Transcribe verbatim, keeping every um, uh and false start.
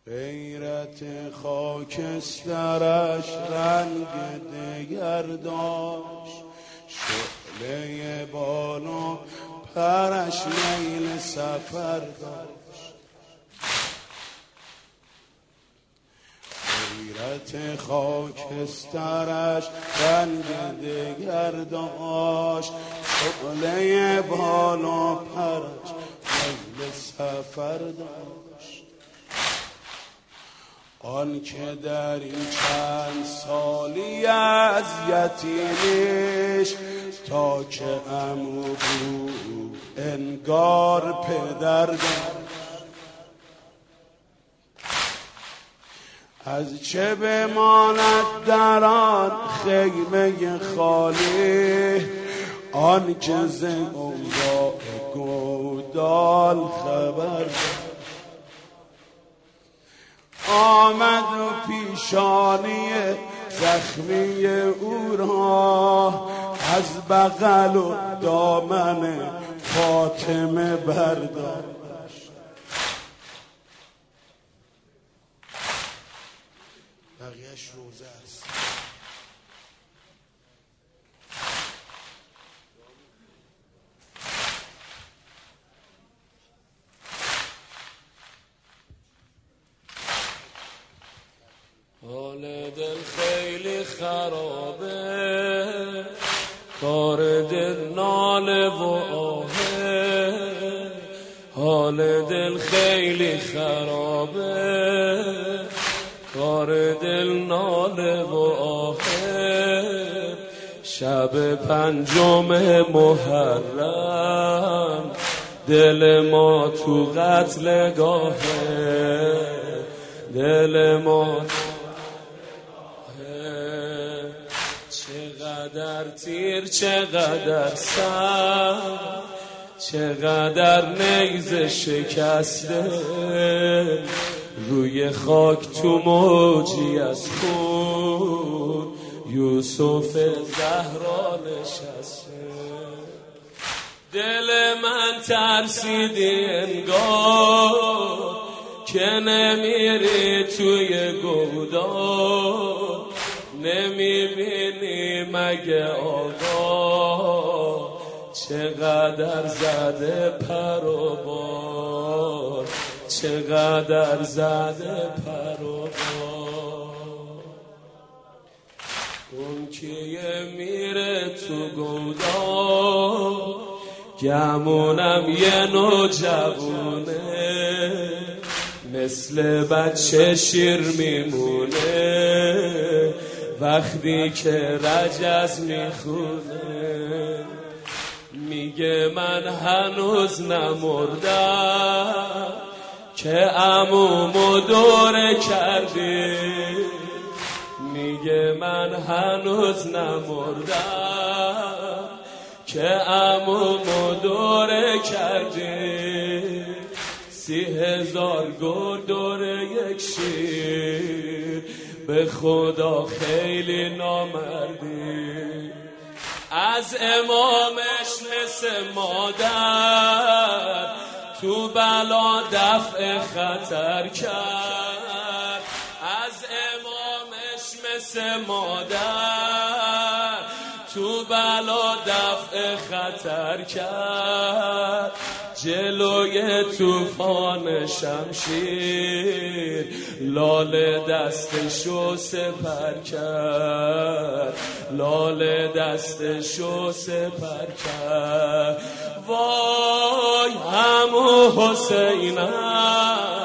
غیرت خاکسترش رنگ دگر داشت، شعله بال و پرش میل سفر داشت. غیرت خاکسترش رنگ دگر داشت، شعله بال و پرش میل سفر داشت. آن که در این چند سالی از یتیمیش تا که عمو بود انگار پدر داشت. از چه بماند در آن خیمه خالی، آن که ز اوضاع گودال خبر داشت. آمد و پیشانی زخمی او را از بغل و دامن فاطمه برداشت. بقیه‌اش روزه است. حال دل خیلی خرابه، کار دل ناله و آهه. حال دل خیلی خرابه، کار دل ناله و آهه. شب پنجم محرم دل ما تو قتل گاهه، دل ما چقدر تیر چقدر سر، چقدر نیزه شکسته، روی خاک تو موجی از خون یوسف زهرا نشسته. دل من ترسیدی انگار که نمیری توی گودال، نمیبینی مگه آقا چقدر زده پر و بار، چقدر زده پر و بار. اون که میره تو گودال، گمونم یه نوجوونه، مثل بچه شیر میمونه وقتی که رجز میخونه. میگه من هنوز نمردم که عمومو دوره کردی. میگه من هنوز نمردم که عمومو دوره کردی. سی هزار گل دوره یک شیر، به خدا خیلی نامردی. از امامش مثل مادر تو بلا دفع خطر کرد. از امامش مثل مادر تو بلا دفع خطر کرد. جلوی طوفان شمشیر لال دستشو سپر کرد، لال دستشو سپر کرد. وای عمو حسینم